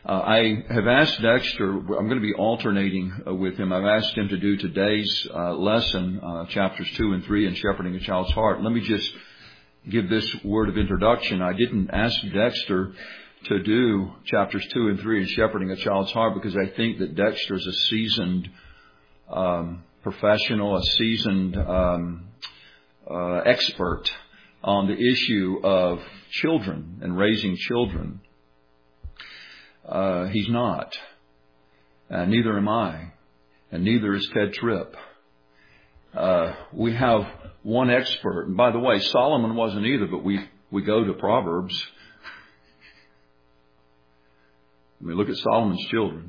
I have asked Dexter, I'm going to be alternating with him. I've asked him to do today's lesson, chapters 2 and 3 in Shepherding a Child's Heart. Let me just give this word of introduction. I didn't ask Dexter to do chapters 2 and 3 in Shepherding a Child's Heart because I think that Dexter is a seasoned professional, a seasoned expert on the issue of children and raising children. He's not. And neither am I. And neither is Ted Tripp. We have one expert. And by the way, Solomon wasn't either, but we go to Proverbs. I mean, look at Solomon's children.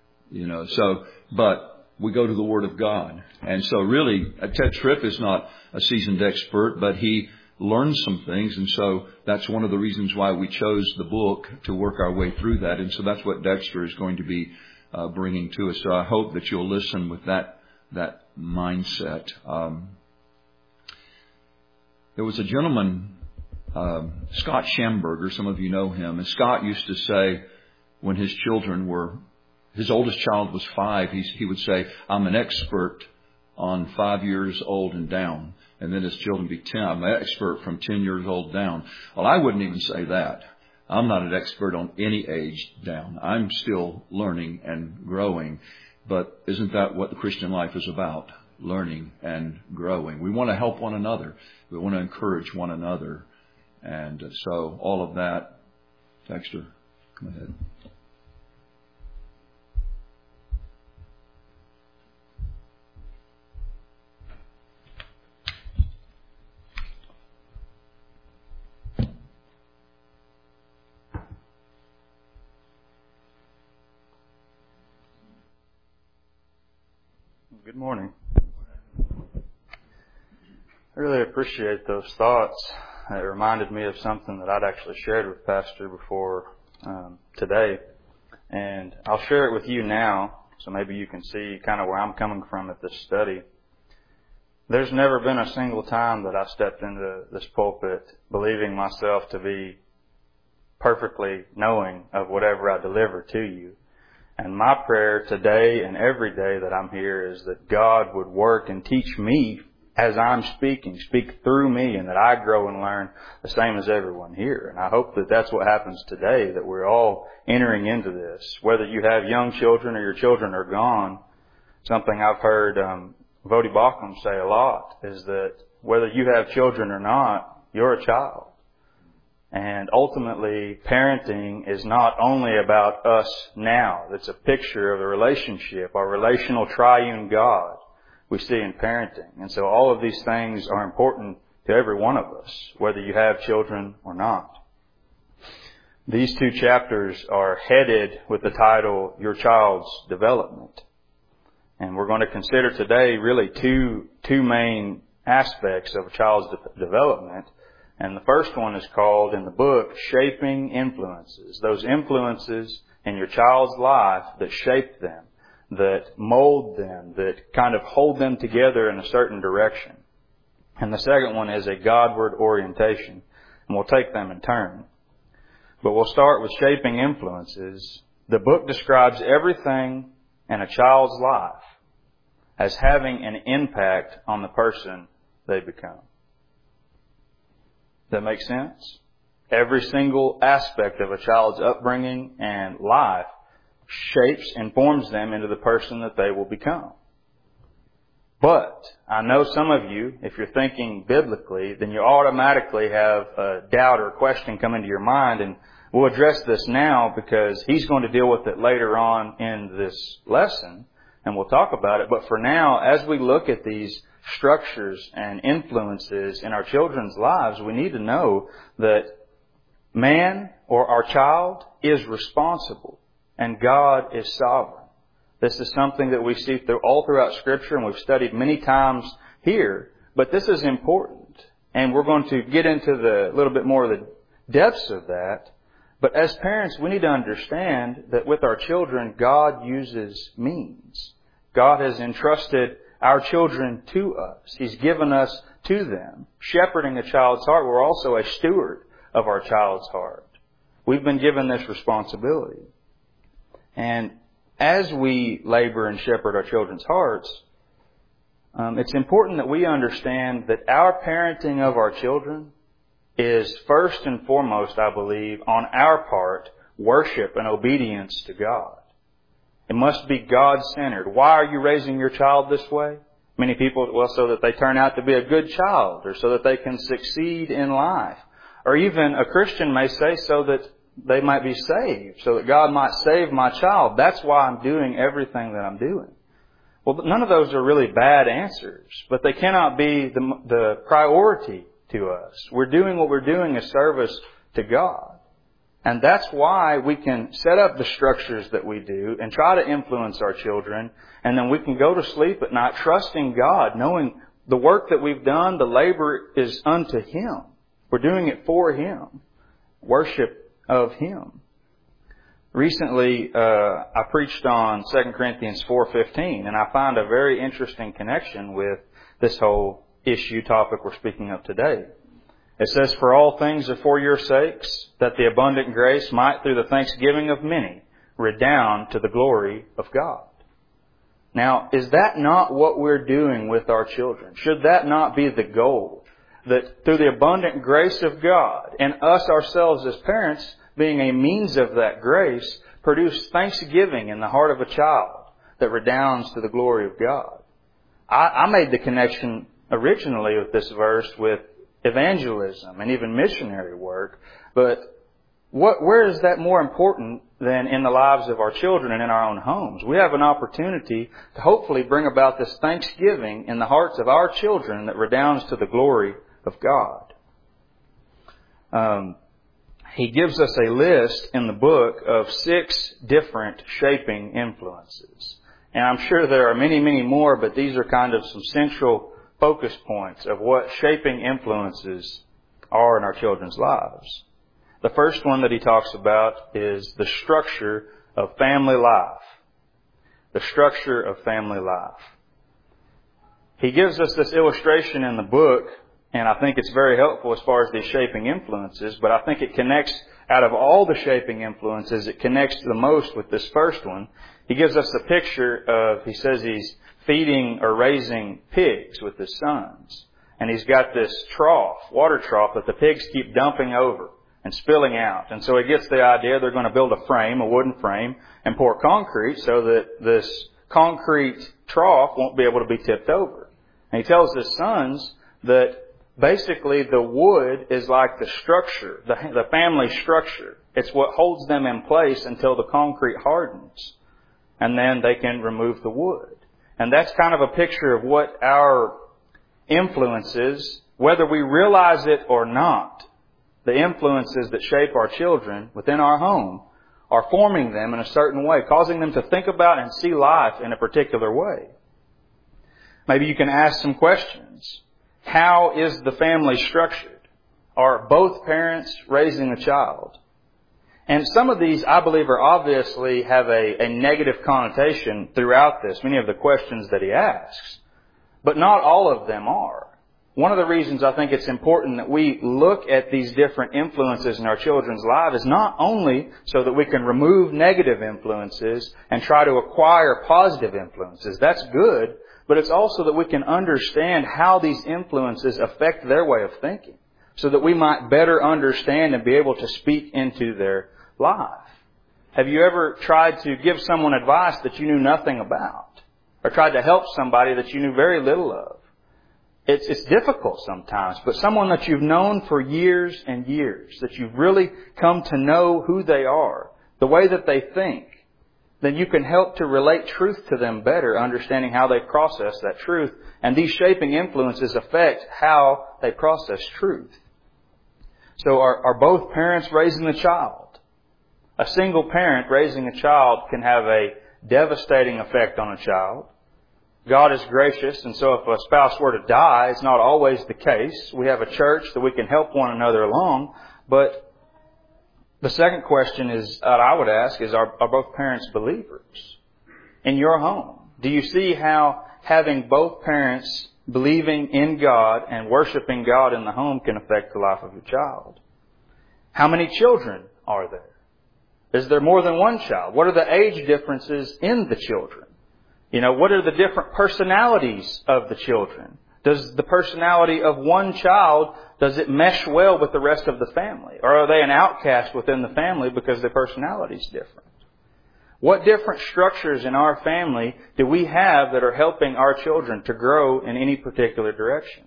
But we go to the Word of God. And so really, Ted Tripp is not a seasoned expert, but he learned some things. And so that's one of the reasons why we chose the book to work our way through that. And so that's what Dexter is going to be bringing to us. So I hope that you'll listen with that mindset. There was a gentleman, Scott Schamberger, some of you know him. And Scott used to say when his oldest child was 5, he would say, I'm an expert on 5 years old and down. And then his children be 10. I'm an expert from 10 years old down. Well, I wouldn't even say that. I'm not an expert on any age down. I'm still learning and growing. But isn't that what the Christian life is about? Learning and growing. We want to help one another. We want to encourage one another. And so all of that. Dexter, come ahead. Good morning. I really appreciate those thoughts. It reminded me of something that I'd actually shared with Pastor before today. And I'll share it with you now, so maybe you can see kind of where I'm coming from at this study. There's never been a single time that I stepped into this pulpit believing myself to be perfectly knowing of whatever I deliver to you. And my prayer today and every day that I'm here is that God would work and teach me as I'm speaking, speak through me, and that I grow and learn the same as everyone here. And I hope that that's what happens today, that we're all entering into this. Whether you have young children or your children are gone, something I've heard Voddie Baucham say a lot is that whether you have children or not, you're a child. And ultimately, parenting is not only about us now. It's a picture of the relationship, our relational triune God we see in parenting. And so all of these things are important to every one of us, whether you have children or not. These 2 chapters are headed with the title, Your Child's Development. And we're going to consider today really two main aspects of a child's development. And the first one is called in the book, Shaping Influences. Those influences in your child's life that shape them, that mold them, that kind of hold them together in a certain direction. And the second one is a Godward orientation. And we'll take them in turn. But we'll start with Shaping Influences. The book describes everything in a child's life as having an impact on the person they become. Does that make sense? Every single aspect of a child's upbringing and life shapes and forms them into the person that they will become. But I know some of you, if you're thinking biblically, then you automatically have a doubt or a question come into your mind. And we'll address this now because he's going to deal with it later on in this lesson. And we'll talk about it. But for now, as we look at these structures and influences in our children's lives, we need to know that man or our child is responsible and God is sovereign. This is something that we see all throughout Scripture and we've studied many times here, but this is important. And we're going to get into a little bit more of the depths of that. But as parents, we need to understand that with our children, God uses means. God has entrusted our children to us. He's given us to them. Shepherding a child's heart, we're also a steward of our child's heart. We've been given this responsibility. And as we labor and shepherd our children's hearts, it's important that we understand that our parenting of our children is first and foremost, I believe, on our part, worship and obedience to God. It must be God-centered. Why are you raising your child this way? Many people, so that they turn out to be a good child, or so that they can succeed in life. Or even a Christian may say so that they might be saved, so that God might save my child. That's why I'm doing everything that I'm doing. Well, none of those are really bad answers, but they cannot be the priority to us. We're doing what we're doing as service to God. And that's why we can set up the structures that we do and try to influence our children. And then we can go to sleep at night trusting God, knowing the work that we've done, the labor is unto Him. We're doing it for Him. Worship of Him. Recently, I preached on 2 Corinthians 4:15, and I find a very interesting connection with this whole topic we're speaking of today. It says, "For all things are for your sakes, that the abundant grace might, through the thanksgiving of many, redound to the glory of God." Now, is that not what we're doing with our children? Should that not be the goal? That through the abundant grace of God, and us ourselves as parents being a means of that grace, produce thanksgiving in the heart of a child that redounds to the glory of God. I made the connection originally with this verse with evangelism and even missionary work, but where is that more important than in the lives of our children and in our own homes? We have an opportunity to hopefully bring about this thanksgiving in the hearts of our children that redounds to the glory of God. He gives us a list in the book of 6 different shaping influences. And I'm sure there are many, many more, but these are kind of some central focus points of what shaping influences are in our children's lives. The first one that he talks about is the structure of family life. The structure of family life. He gives us this illustration in the book, and I think it's very helpful as far as these shaping influences, but I think it connects, out of all the shaping influences, it connects the most with this first one. He gives us a picture of, he says he's feeding or raising pigs with his sons. And he's got this water trough that the pigs keep dumping over and spilling out. And so he gets the idea they're going to build a wooden frame, and pour concrete so that this concrete trough won't be able to be tipped over. And he tells his sons that basically the wood is like the structure, the family structure. It's what holds them in place until the concrete hardens. And then they can remove the wood. And that's kind of a picture of what our influences, whether we realize it or not, the influences that shape our children within our home are forming them in a certain way, causing them to think about and see life in a particular way. Maybe you can ask some questions. How is the family structured? Are both parents raising a child? And some of these, I believe, obviously have a negative connotation throughout this, many of the questions that he asks. But not all of them are. One of the reasons I think it's important that we look at these different influences in our children's lives is not only so that we can remove negative influences and try to acquire positive influences. That's good. But it's also that we can understand how these influences affect their way of thinking, so that we might better understand and be able to speak into their life. Have you ever tried to give someone advice that you knew nothing about? Or tried to help somebody that you knew very little of? It's difficult sometimes, but someone that you've known for years and years, that you've really come to know who they are, the way that they think, then you can help to relate truth to them better, understanding how they process that truth. And these shaping influences affect how they process truth. So are both parents raising the child? A single parent raising a child can have a devastating effect on a child. God is gracious, and so if a spouse were to die, it's not always the case. We have a church that we can help one another along. But the second question that I would ask is, are both parents believers in your home? Do you see how having both parents believing in God and worshiping God in the home can affect the life of your child? How many children are there? Is there more than one child? What are the age differences in the children? What are the different personalities of the children? Does the personality of one child, does it mesh well with the rest of the family? Or are they an outcast within the family because their personality is different? What different structures in our family do we have that are helping our children to grow in any particular direction?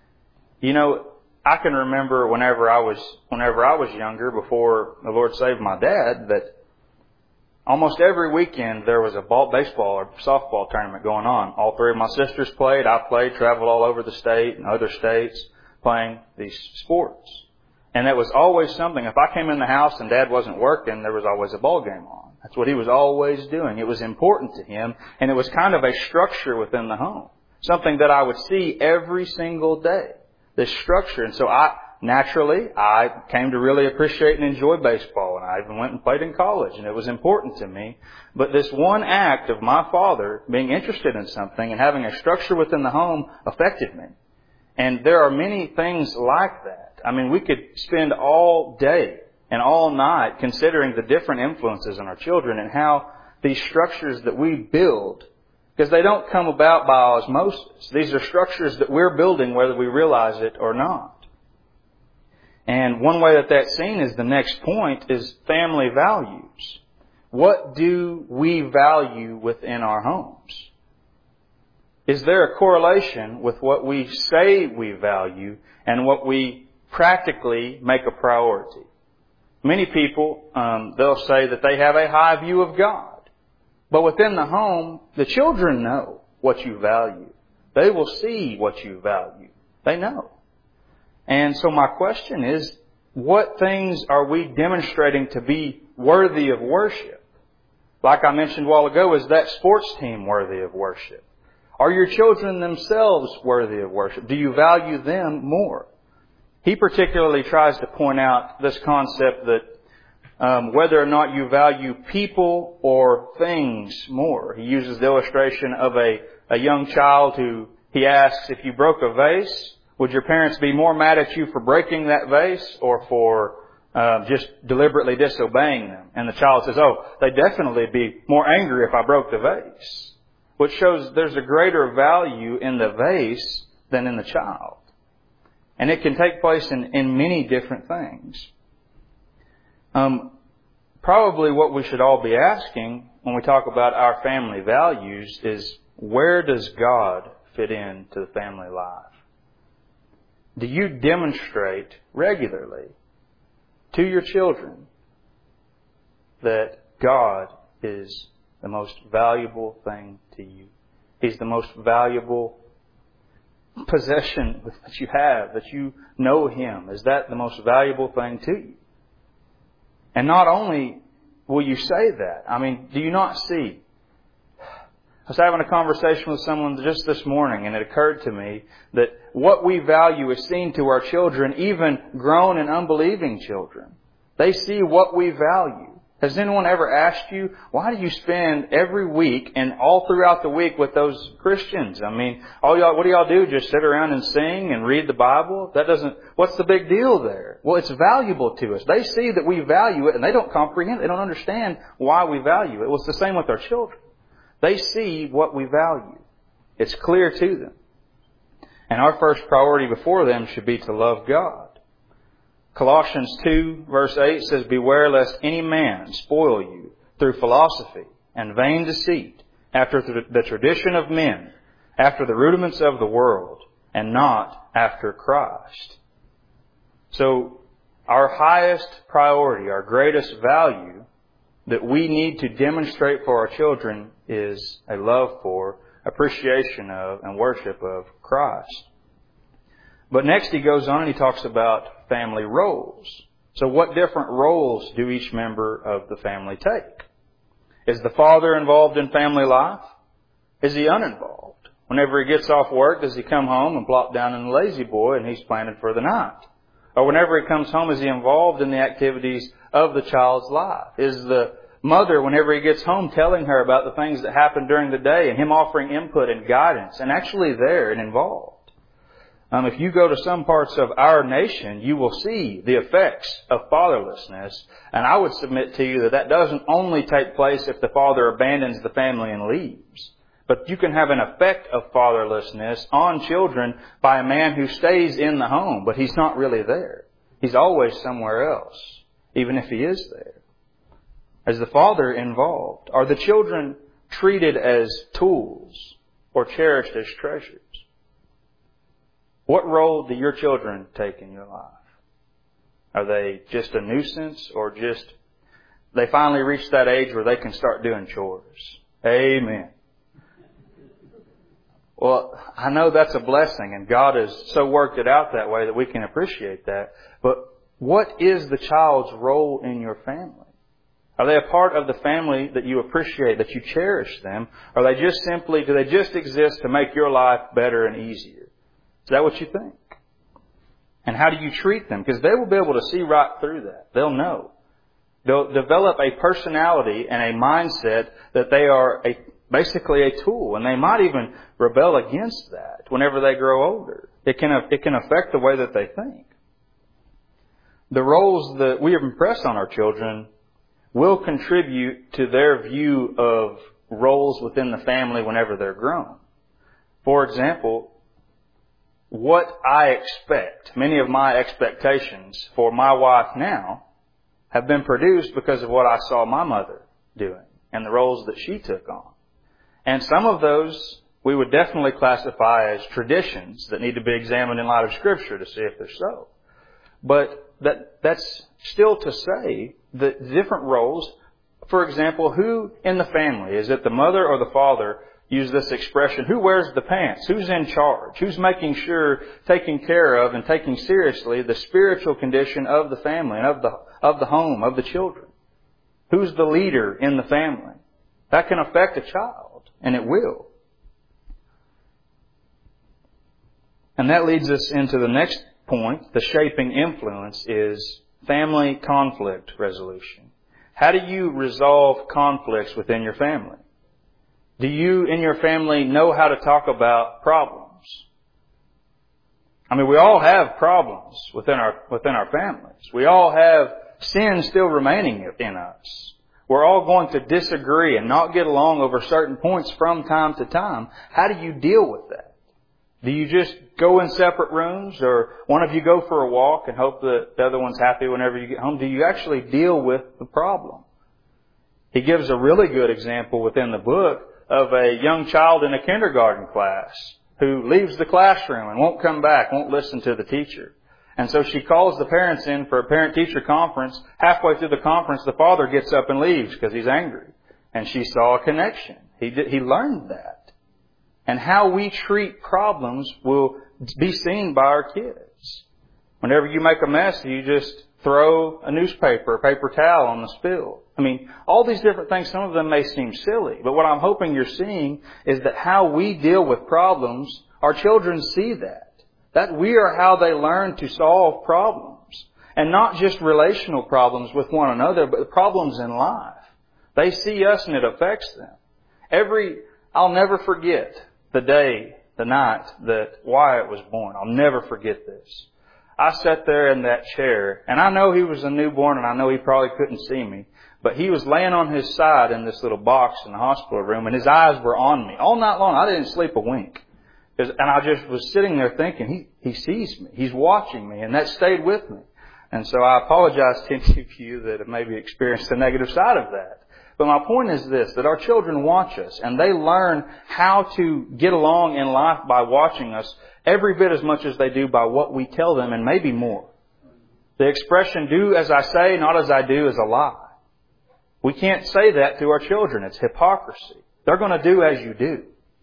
I can remember whenever I was younger, before the Lord saved my dad, that almost every weekend there was a baseball or softball tournament going on. All three of my sisters played. I played, traveled all over the state and other states playing these sports. And it was always something. If I came in the house and Dad wasn't working, there was always a ball game on. That's what he was always doing. It was important to him, and it was kind of a structure within the home. Something that I would see every single day. This structure. And so I came to really appreciate and enjoy baseball, and I even went and played in college, and it was important to me. But this one act of my father being interested in something and having a structure within the home affected me. And there are many things like that. I mean, we could spend all day and all night considering the different influences on our children and how these structures that we build, because they don't come about by osmosis. These are structures that we're building whether we realize it or not. And one way that that's seen is the next point is family values. What do we value within our homes? Is there a correlation with what we say we value and what we practically make a priority? Many people, they'll say that they have a high view of God. But within the home, the children know what you value. They will see what you value. They know. And so my question is, what things are we demonstrating to be worthy of worship? Like I mentioned a while ago, is that sports team worthy of worship? Are your children themselves worthy of worship? Do you value them more? He particularly tries to point out this concept that whether or not you value people or things more. He uses the illustration of a young child who he asks, if you broke a vase, would your parents be more mad at you for breaking that vase or for just deliberately disobeying them? And the child says, they'd definitely be more angry if I broke the vase. Which shows there's a greater value in the vase than in the child. And it can take place in many different things. Probably what we should all be asking when we talk about our family values is, where does God fit into the family life? Do you demonstrate regularly to your children that God is the most valuable thing to you? He's the most valuable possession that you have, that you know Him. Is that the most valuable thing to you? And not only will you say that, do you not see? I was having a conversation with someone just this morning, and it occurred to me that what we value is seen to our children, even grown and unbelieving children. They see what we value. Has anyone ever asked you, why do you spend every week and all throughout the week with those Christians? What do y'all do? Just sit around and sing and read the Bible? What's the big deal there? Well, it's valuable to us. They see that we value it and they don't comprehend, they don't understand why we value it. Well, it's the same with our children. They see what we value. It's clear to them. And our first priority before them should be to love God. Colossians 2 verse 8 says, beware lest any man spoil you through philosophy and vain deceit, after the tradition of men, after the rudiments of the world, and not after Christ. So our highest priority, our greatest value that we need to demonstrate for our children is a love for, appreciation of, and worship of Christ. But next he goes on and he talks about family roles. So what different roles do each member of the family take? Is the father involved in family life? Is he uninvolved? Whenever he gets off work, does he come home and plop down in the lazy boy and he's planning for the night? Or whenever he comes home, is he involved in the activities of the child's life? Is the mother, whenever he gets home, telling her about the things that happened during the day and him offering input and guidance and actually there and involved? If you go to some parts of our nation, you will see the effects of fatherlessness. And I would submit to you that that doesn't only take place if the father abandons the family and leaves. But you can have an effect of fatherlessness on children by a man who stays in the home, but he's not really there. He's always somewhere else, even if he is there. Is the father involved? Are the children treated as tools or cherished as treasures? What role do your children take in your life? Are they just a nuisance, or just they finally reach that age where they can start doing chores? Amen. Well, I know that's a blessing, and God has so worked it out that way that we can appreciate that. But what is the child's role in your family? Are they a part of the family that you appreciate, that you cherish them? Or do they just exist to make your life better and easier? Is that what you think? And how do you treat them? Because they will be able to see right through that. They'll know. They'll develop a personality and a mindset that they are basically a tool. And they might even rebel against that whenever they grow older. It can affect the way that they think. The roles that we impress on our children will contribute to their view of roles within the family whenever they're grown. For example, what I expect, many of my expectations for my wife now have been produced because of what I saw my mother doing and the roles that she took on. And some of those we would definitely classify as traditions that need to be examined in light of Scripture to see if they're so. But that's still to say that different roles, for example, who in the family, is it the mother or the father, use this expression, who wears the pants? Who's in charge? Who's making sure, taking care of and taking seriously the spiritual condition of the family and of the home, of the children? Who's the leader in the family? That can affect a child, and it will. And that leads us into the next point. The shaping influence is family conflict resolution. How do you resolve conflicts within your family? Do you in your family know how to talk about problems? I mean, we all have problems within our families. We all have sin still remaining in us. We're all going to disagree and not get along over certain points from time to time. How do you deal with that? Do you just go in separate rooms, or one of you go for a walk and hope that the other one's happy whenever you get home? Do you actually deal with the problem? He gives a really good example within the book of a young child in a kindergarten class who leaves the classroom and won't come back, won't listen to the teacher. And so she calls the parents in for a parent-teacher conference. Halfway through the conference, the father gets up and leaves because he's angry. And she saw a connection. He learned that. And how we treat problems will be seen by our kids. Whenever you make a mess, you just throw a newspaper, a paper towel on the spill. I mean, all these different things, some of them may seem silly, but what I'm hoping you're seeing is that how we deal with problems, our children see that. That we are how they learn to solve problems. And not just relational problems with one another, but problems in life. They see us and it affects them. I'll never forget the day, the night that Wyatt was born. I'll never forget this. I sat there in that chair, and I know he was a newborn, and I know he probably couldn't see me, but he was laying on his side in this little box in the hospital room, and his eyes were on me. All night long, I didn't sleep a wink. And I just was sitting there thinking, he sees me. He's watching me, and that stayed with me. And so I apologize to any of you that have maybe experienced the negative side of that. But my point is this, that our children watch us, and they learn how to get along in life by watching us every bit as much as they do by what we tell them, and maybe more. The expression, do as I say, not as I do, is a lie. We can't say that to our children. It's hypocrisy. They're going to do as you do.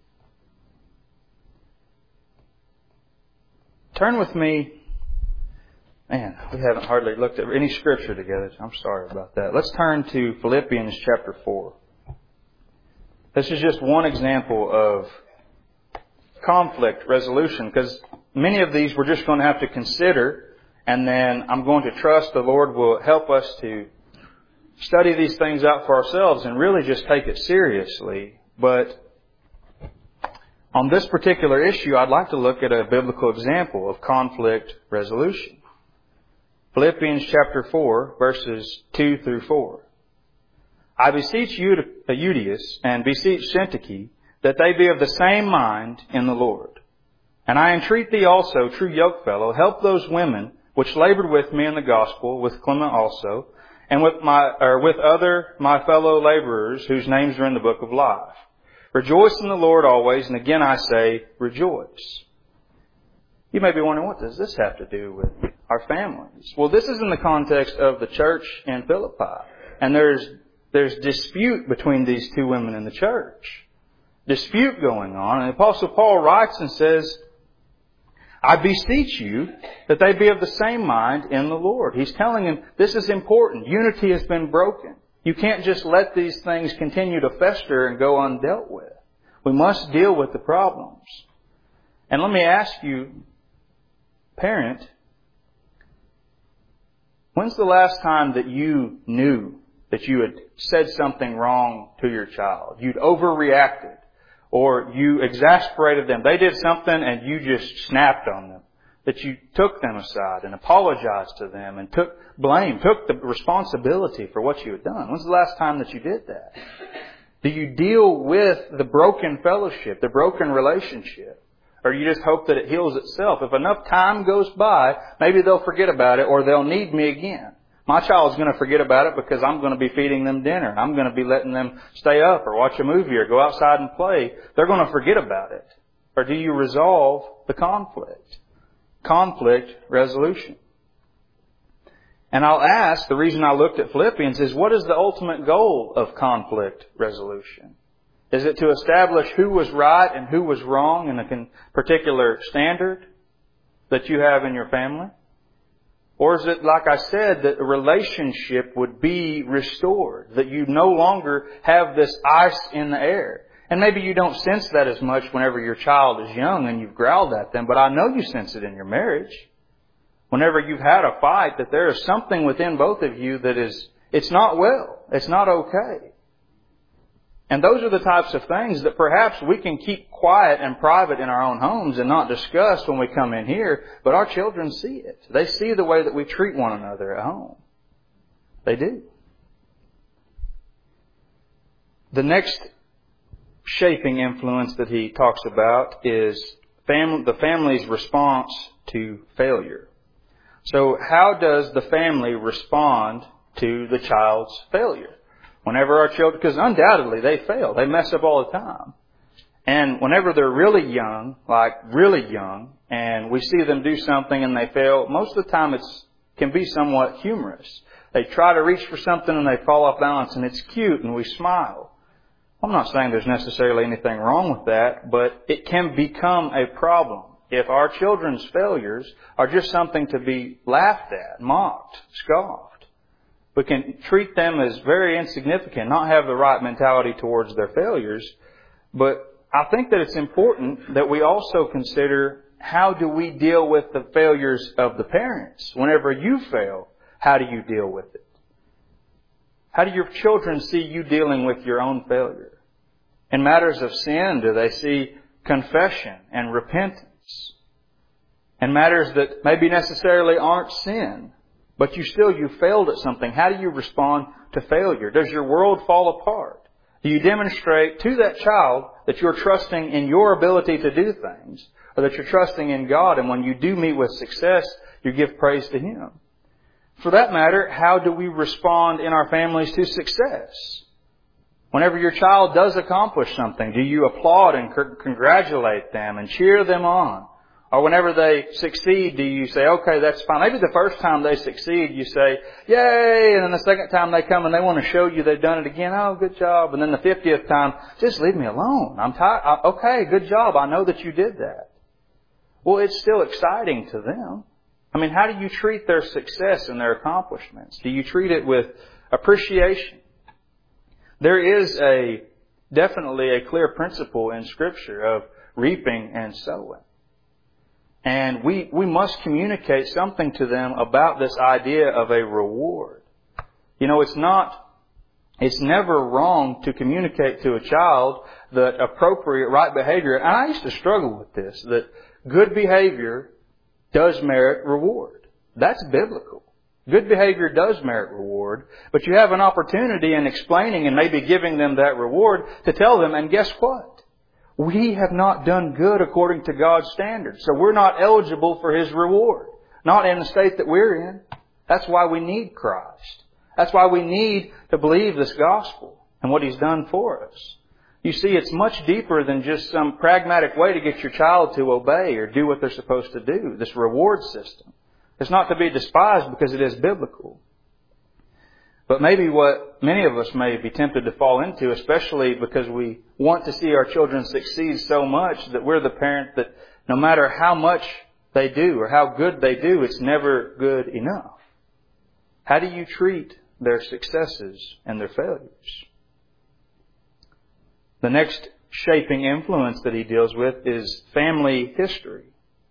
Turn with me. Man, we haven't hardly looked at any scripture together. I'm sorry about that. Let's turn to Philippians chapter 4. This is just one example of conflict resolution, because many of these we're just going to have to consider, and then I'm going to trust the Lord will help us to study these things out for ourselves and really just take it seriously. But On this particular issue, I'd like to look at a biblical example of conflict resolution. Philippians chapter 4, verses 2 through 4. I beseech Euodias and beseech Syntyche that they be of the same mind in the Lord. And I entreat thee also, true yokefellow, help those women which labored with me in the gospel, with Clement also, and with other my fellow laborers whose names are in the book of life. Rejoice in the Lord always, and again I say, rejoice. You may be wondering, what does this have to do with our families? Well, this is in the context of the church in Philippi. And there's dispute between these two women in the church. Dispute going on. And the Apostle Paul writes and says, I beseech you that they be of the same mind in the Lord. He's telling them this is important. Unity has been broken. You can't just let these things continue to fester and go undealt with. We must deal with the problems. And let me ask you, parent, when's the last time that you knew that you had said something wrong to your child? You'd overreacted, or you exasperated them. They did something and you just snapped on them. That you took them aside and apologized to them and took the responsibility for what you had done. When's the last time that you did that? Do you deal with the broken fellowship, the broken relationship? Or you just hope that it heals itself? If enough time goes by, maybe they'll forget about it or they'll need me again. My child's going to forget about it because I'm going to be feeding them dinner. I'm going to be letting them stay up or watch a movie or go outside and play. They're going to forget about it. Or do you resolve the conflict? Conflict resolution. And I'll ask, the reason I looked at Philippians is, what is the ultimate goal of conflict resolution? Is it to establish who was right and who was wrong in a particular standard that you have in your family? Or is it, like I said, that a relationship would be restored, that you no longer have this ice in the air? And maybe you don't sense that as much whenever your child is young and you've growled at them, but I know you sense it in your marriage. Whenever you've had a fight, that there is something within both of you that it's not well. It's not okay. And those are the types of things that perhaps we can keep quiet and private in our own homes and not discuss when we come in here, but our children see it. They see the way that we treat one another at home. They do. The next shaping influence that he talks about is the family's response to failure. So how does the family respond to the child's failure? Whenever our children, because undoubtedly they fail. They mess up all the time. And whenever they're really young, and we see them do something and they fail, most of the time it can be somewhat humorous. They try to reach for something and they fall off balance and it's cute and we smile. I'm not saying there's necessarily anything wrong with that, but it can become a problem if our children's failures are just something to be laughed at, mocked, scoffed. We can treat them as very insignificant, not have the right mentality towards their failures. But I think that it's important that we also consider, how do we deal with the failures of the parents? Whenever you fail, how do you deal with it? How do your children see you dealing with your own failure? In matters of sin, do they see confession and repentance? In matters that maybe necessarily aren't sin, but you failed at something, how do you respond to failure? Does your world fall apart? Do you demonstrate to that child that you're trusting in your ability to do things, or that you're trusting in God, and when you do meet with success, you give praise to Him? For that matter, how do we respond in our families to success? Whenever your child does accomplish something, do you applaud and congratulate them and cheer them on? Or whenever they succeed, do you say, okay, that's fine. Maybe the first time they succeed, you say, yay! And then the second time they come and they want to show you they've done it again. Oh, good job. And then the 50th time, just leave me alone. I'm tired. Okay, good job. I know that you did that. Well, it's still exciting to them. I mean, how do you treat their success and their accomplishments? Do you treat it with appreciation? There is definitely a clear principle in Scripture of reaping and sowing. And we must communicate something to them about this idea of a reward. You know, it's not It's never wrong to communicate to a child that appropriate, right behavior, and I used to struggle with this, that good behavior does merit reward. That's biblical. Good behavior does merit reward, but you have an opportunity in explaining and maybe giving them that reward to tell them, and guess what? We have not done good according to God's standards, so we're not eligible for His reward. Not in the state that we're in. That's why we need Christ. That's why we need to believe this gospel and what He's done for us. You see, it's much deeper than just some pragmatic way to get your child to obey or do what they're supposed to do, this reward system. It's not to be despised because it is biblical. But maybe what many of us may be tempted to fall into, especially because we want to see our children succeed so much that we're the parent that no matter how much they do or how good they do, it's never good enough. How do you treat their successes and their failures? The next shaping influence that he deals with is family history.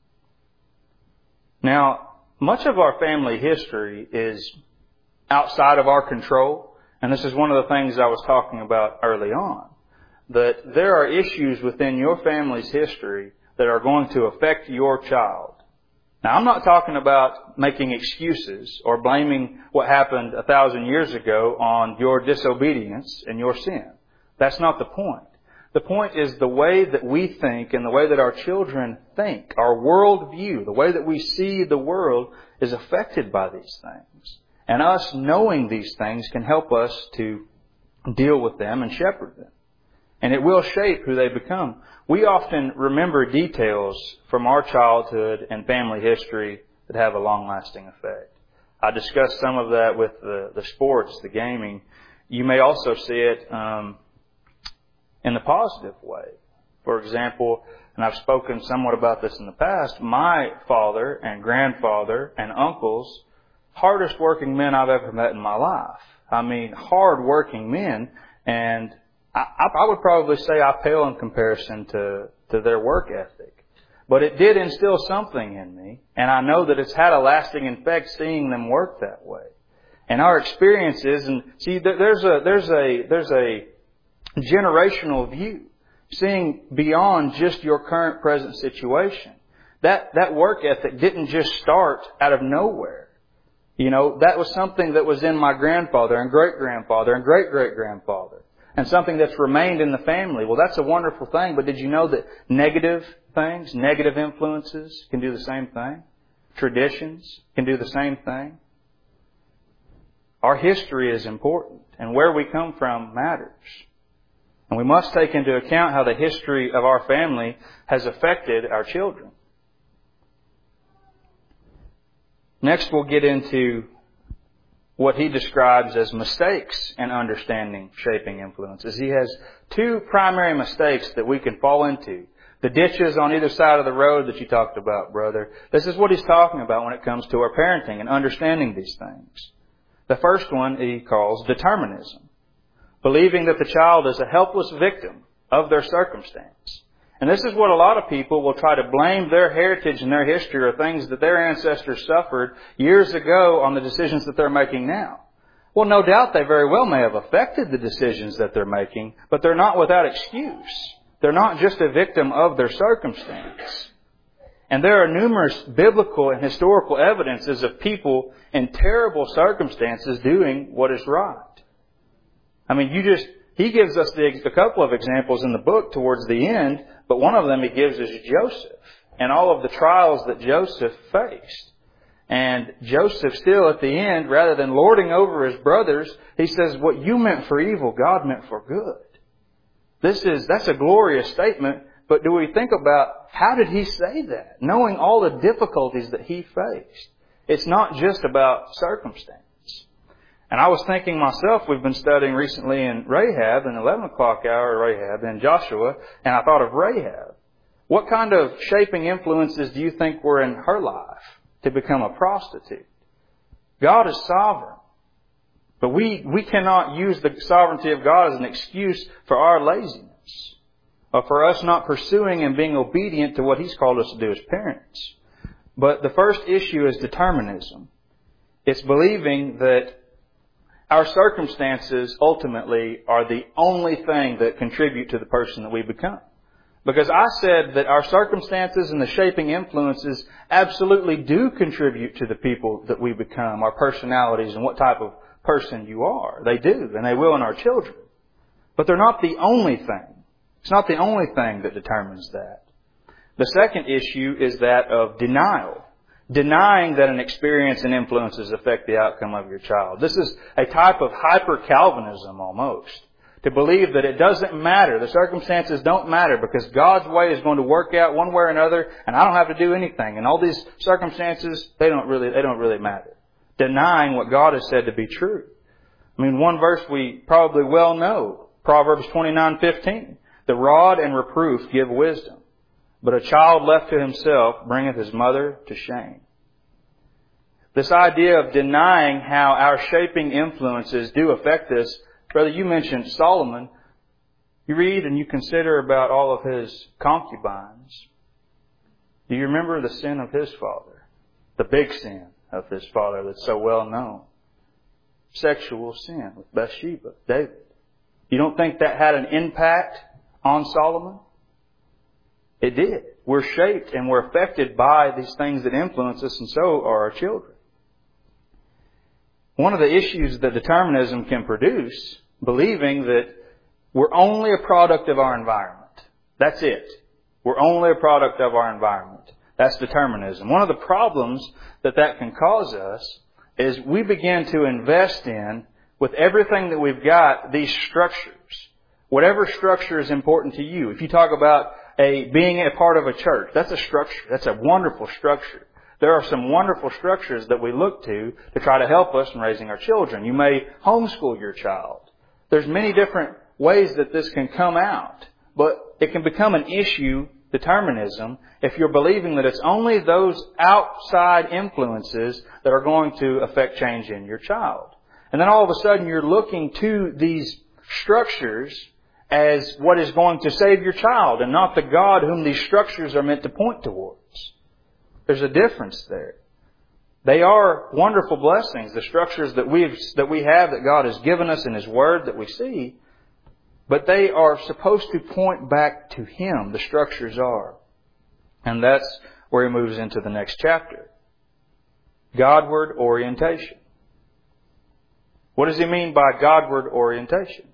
Now, much of our family history is outside of our control, and this is one of the things I was talking about early on, that there are issues within your family's history that are going to affect your child. Now, I'm not talking about making excuses or blaming what happened 1,000 years ago on your disobedience and your sin. That's not the point. The point is the way that we think and the way that our children think, our worldview, the way that we see the world is affected by these things. And us knowing these things can help us to deal with them and shepherd them. And it will shape who they become. We often remember details from our childhood and family history that have a long-lasting effect. I discussed some of that with the sports, the gaming. You may also see it in the positive way. For example, and I've spoken somewhat about this in the past, my father and grandfather and uncles, hardest working men I've ever met in my life. I mean, hard working men, and I would probably say I pale in comparison to their work ethic. But it did instill something in me, and I know that it's had a lasting effect seeing them work that way. And our experiences, and see, there's a generational view, seeing beyond just your current present situation. That work ethic didn't just start out of nowhere. You know, that was something that was in my grandfather and great-grandfather and great-great-grandfather. And something that's remained in the family. Well, that's a wonderful thing, but did you know that negative things, negative influences can do the same thing? Traditions can do the same thing? Our history is important, and where we come from matters. And we must take into account how the history of our family has affected our children. Next, we'll get into what he describes as mistakes in understanding shaping influences. He has two primary mistakes that we can fall into. The ditches on either side of the road that you talked about, brother. This is what he's talking about when it comes to our parenting and understanding these things. The first one he calls determinism. Believing that the child is a helpless victim of their circumstance. And this is what a lot of people will try to blame their heritage and their history or things that their ancestors suffered years ago on the decisions that they're making now. Well, no doubt they very well may have affected the decisions that they're making, but they're not without excuse. They're not just a victim of their circumstance. And there are numerous biblical and historical evidences of people in terrible circumstances doing what is right. I mean, he gives us a couple of examples in the book towards the end, but one of them he gives is Joseph and all of the trials that Joseph faced. And Joseph still at the end, rather than lording over his brothers, he says, what you meant for evil, God meant for good. That's a glorious statement, but do we think about how did he say that? Knowing all the difficulties that he faced. It's not just about circumstance. And I was thinking myself, we've been studying recently in Rahab, in 11 o'clock hour Rahab, in Joshua, and I thought of Rahab. What kind of shaping influences do you think were in her life to become a prostitute? God is sovereign. But we cannot use the sovereignty of God as an excuse for our laziness, or for us not pursuing and being obedient to what He's called us to do as parents. But the first issue is determinism. It's believing that our circumstances ultimately are the only thing that contribute to the person that we become. Because I said that our circumstances and the shaping influences absolutely do contribute to the people that we become, our personalities and what type of person you are. They do, and they will in our children. But they're not the only thing. It's not the only thing that determines that. The second issue is that of denial. Denying that an experience and influences affect the outcome of your child. This is a type of hyper-Calvinism almost. To believe that it doesn't matter, the circumstances don't matter because God's way is going to work out one way or another and I don't have to do anything. And all these circumstances, they don't really matter. Denying what God has said to be true. I mean, one verse we probably well know, Proverbs 29:15. The rod and reproof give wisdom, but a child left to himself bringeth his mother to shame. This idea of denying how our shaping influences do affect us. Brother, you mentioned Solomon. You read and you consider about all of his concubines. Do you remember the sin of his father? The big sin of his father that's so well known. Sexual sin with Bathsheba, David. You don't think that had an impact on Solomon? It did. We're shaped and we're affected by these things that influence us, and so are our children. One of the issues that determinism can produce, believing that we're only a product of our environment. That's it. We're only a product of our environment. That's determinism. One of the problems that can cause us is we begin to invest in, with everything that we've got, these structures. Whatever structure is important to you. If you talk about being a part of a church, that's a structure. That's a wonderful structure. There are some wonderful structures that we look to try to help us in raising our children. You may homeschool your child. There's many different ways that this can come out, but it can become an issue, determinism, if you're believing that it's only those outside influences that are going to affect change in your child. And then all of a sudden you're looking to these structures as what is going to save your child and not the God whom these structures are meant to point towards. There's a difference there. They are wonderful blessings, the structures that we have that God has given us in His Word that we see, but they are supposed to point back to Him, the structures are. And that's where He moves into the next chapter. Godward orientation. What does He mean by Godward orientation?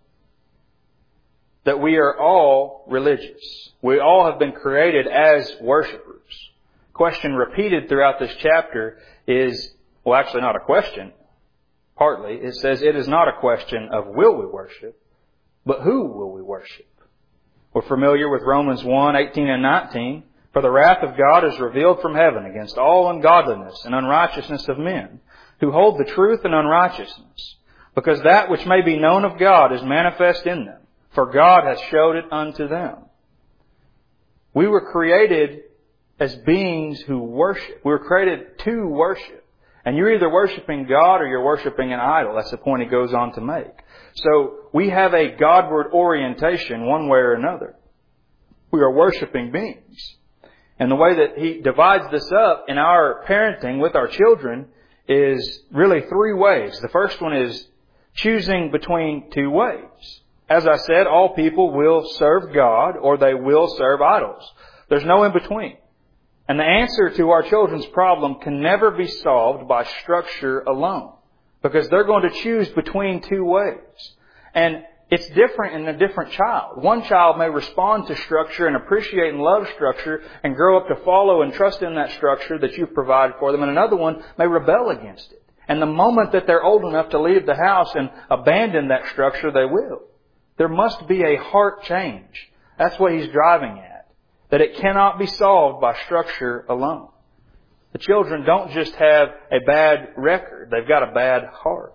That we are all religious. We all have been created as worshipers. Question repeated throughout this chapter is, well, actually not a question. Partly, it says it is not a question of will we worship, but who will we worship? We're familiar with Romans 1:18 and 19. For the wrath of God is revealed from heaven against all ungodliness and unrighteousness of men, who hold the truth in unrighteousness, because that which may be known of God is manifest in them, for God hath showed it unto them. We were created as beings who worship. We were created to worship. And you're either worshiping God or you're worshiping an idol. That's the point he goes on to make. So we have a Godward orientation one way or another. We are worshiping beings. And the way that he divides this up in our parenting with our children is really three ways. The first one is choosing between two ways. As I said, all people will serve God or they will serve idols. There's no in between. And the answer to our children's problem can never be solved by structure alone, because they're going to choose between two ways. And it's different in a different child. One child may respond to structure and appreciate and love structure and grow up to follow and trust in that structure that you've provided for them. And another one may rebel against it. And the moment that they're old enough to leave the house and abandon that structure, they will. There must be a heart change. That's what he's driving at. That it cannot be solved by structure alone. The children don't just have a bad record. They've got a bad heart.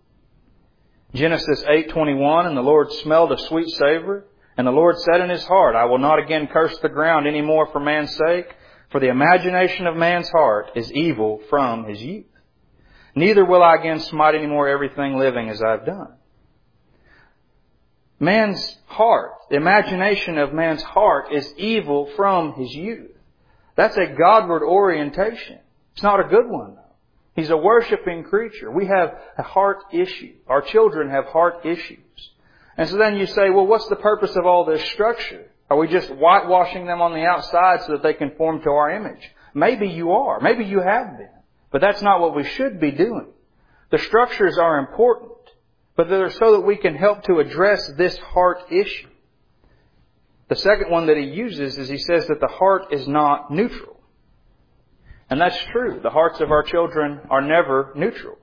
Genesis 8:21, and the Lord smelled a sweet savor, and the Lord said in his heart, I will not again curse the ground any more for man's sake, for the imagination of man's heart is evil from his youth. Neither will I again smite any more everything living as I've done. Man's heart, the imagination of man's heart is evil from his youth. That's a Godward orientation. It's not a good one, though. He's a worshiping creature. We have a heart issue. Our children have heart issues. And so then you say, well, what's the purpose of all this structure? Are we just whitewashing them on the outside so that they conform to our image? Maybe you are. Maybe you have been. But that's not what we should be doing. The structures are important, but they're so that we can help to address this heart issue. The second one that he uses is he says that the heart is not neutral. And that's true. The hearts of our children are never neutral.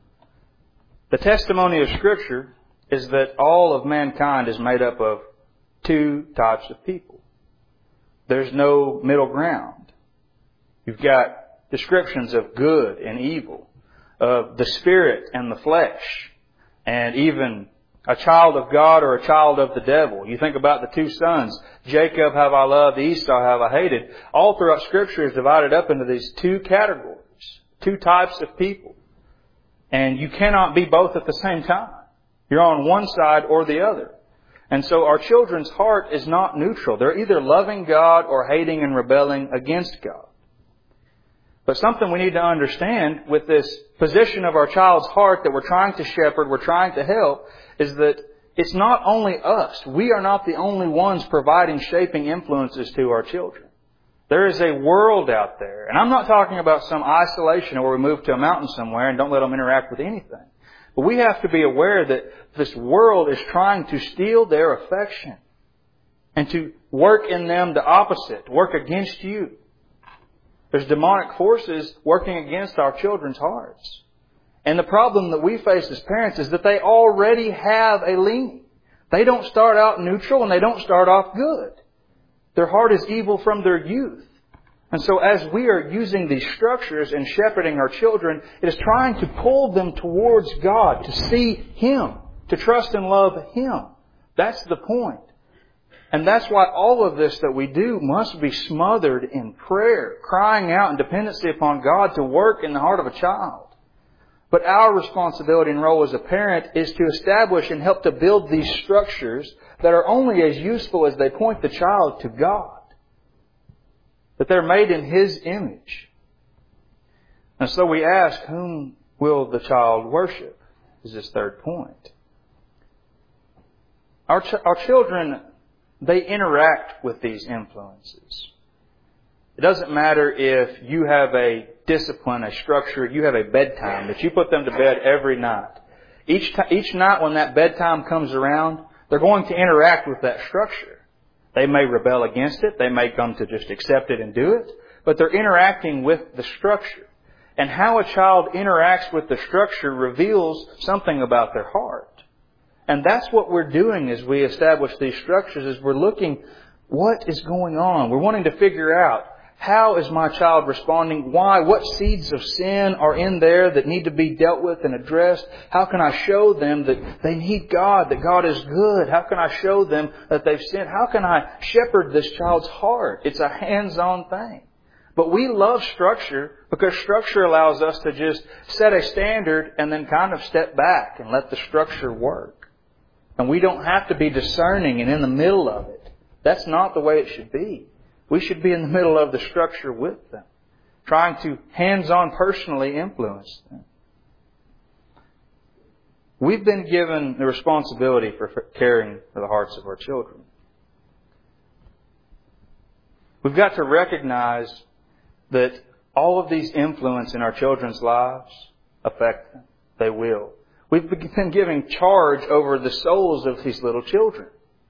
The testimony of Scripture is that all of mankind is made up of two types of people. There's no middle ground. You've got descriptions of good and evil, of the spirit and the flesh, and even a child of God or a child of the devil. You think about the two sons, Jacob have I loved, Esau have I hated. All throughout Scripture is divided up into these two categories, two types of people. And you cannot be both at the same time. You're on one side or the other. And so our children's heart is not neutral. They're either loving God or hating and rebelling against God. But something we need to understand with this position of our child's heart that we're trying to shepherd, we're trying to help, is that it's not only us. We are not the only ones providing shaping influences to our children. There is a world out there. And I'm not talking about some isolation where we move to a mountain somewhere and don't let them interact with anything. But we have to be aware that this world is trying to steal their affection and to work in them the opposite, work against you. There's demonic forces working against our children's hearts. And the problem that we face as parents is that they already have a leaning. They don't start out neutral and they don't start off good. Their heart is evil from their youth. And so as we are using these structures and shepherding our children, it is trying to pull them towards God, to see Him, to trust and love Him. That's the point. And that's why all of this that we do must be smothered in prayer, crying out in dependency upon God to work in the heart of a child. But our responsibility and role as a parent is to establish and help to build these structures that are only as useful as they point the child to God. That they're made in His image. And so we ask, whom will the child worship? Is this third point. Our children, they interact with these influences. It doesn't matter if you have a discipline, a structure, you have a bedtime that you put them to bed every night. Each night when that bedtime comes around, they're going to interact with that structure. They may rebel against it. They may come to just accept it and do it. But they're interacting with the structure. And how a child interacts with the structure reveals something about their heart. And that's what we're doing as we establish these structures, is we're looking, what is going on? We're wanting to figure out, how is my child responding? Why? What seeds of sin are in there that need to be dealt with and addressed? How can I show them that they need God, that God is good? How can I show them that they've sinned? How can I shepherd this child's heart? It's a hands-on thing. But we love structure because structure allows us to just set a standard and then kind of step back and let the structure work. And we don't have to be discerning and in the middle of it. That's not the way it should be. We should be in the middle of the structure with them, trying to hands-on personally influence them. We've been given the responsibility for caring for the hearts of our children. We've got to recognize that all of these influence in our children's lives affect them. They will. We've been giving charge over the souls of these little children.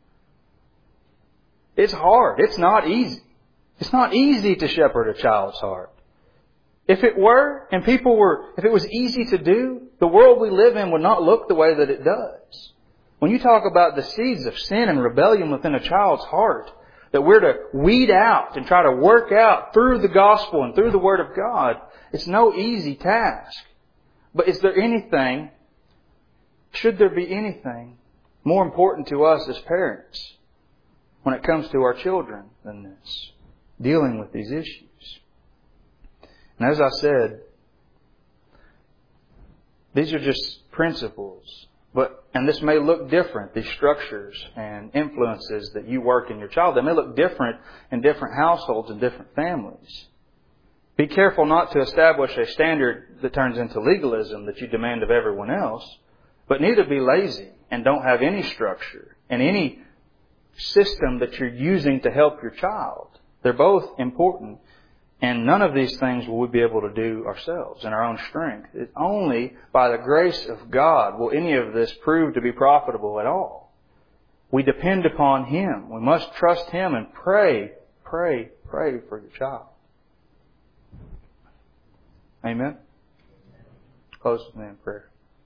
It's hard. It's not easy. It's not easy to shepherd a child's heart. If it were, and if it was easy to do, the world we live in would not look the way that it does. When you talk about the seeds of sin and rebellion within a child's heart, that we're to weed out and try to work out through the gospel and through the Word of God, it's no easy task. But should there be anything more important to us as parents when it comes to our children than this? Dealing with these issues. And as I said, these are just principles. And this may look different, these structures and influences that you work in your child. They may look different in different households and different families. Be careful not to establish a standard that turns into legalism that you demand of everyone else, but neither be lazy and don't have any structure and any system that you're using to help your child. They're both important, and none of these things will we be able to do ourselves in our own strength. It's only by the grace of God will any of this prove to be profitable at all. We depend upon Him. We must trust Him and pray for your child. Amen? Close with me in prayer.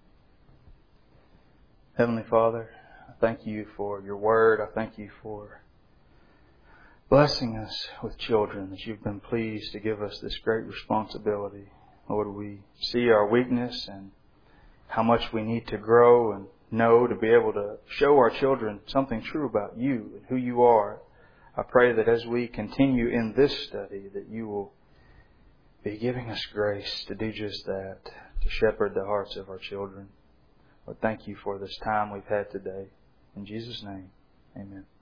Heavenly Father, I thank You for Your Word. I thank You for blessing us with children, that You've been pleased to give us this great responsibility. Lord, we see our weakness and how much we need to grow and know to be able to show our children something true about You and who You are. I pray that as we continue in this study, that You will be giving us grace to do just that, to shepherd the hearts of our children. Lord, thank You for this time we've had today. In Jesus' name, amen.